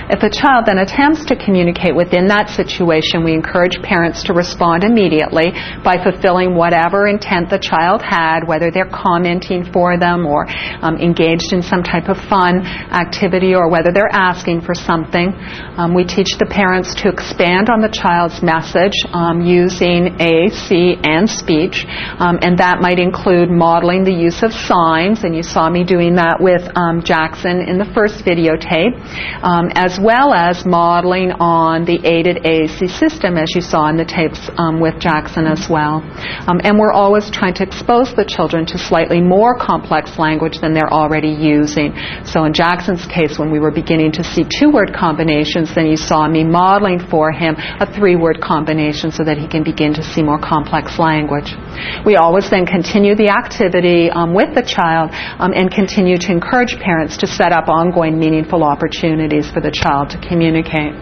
If the child then attempts to communicate within that situation, we encourage parents to respond immediately by fulfilling whatever intent the child had, whether they're commenting for them or engaged in some type of fun activity or whether they're asking for something. We teach the parents to expand on the child's message using A, C, and speech, and that might include modeling the use of signs, and you saw me doing that with Jackson in the first videotape, as well as modeling on the aided AAC system, as you saw in the tapes with Jackson as well. And we're always trying to expose the children to slightly more complex language than they're already using. So in Jackson's case, when we were beginning to see two-word combinations, then you saw me modeling for him a three-word combination so that he can begin to see more complex language. We always then continue the activity with the child and continue to encourage parents to set up ongoing meaningful opportunities for the child to communicate.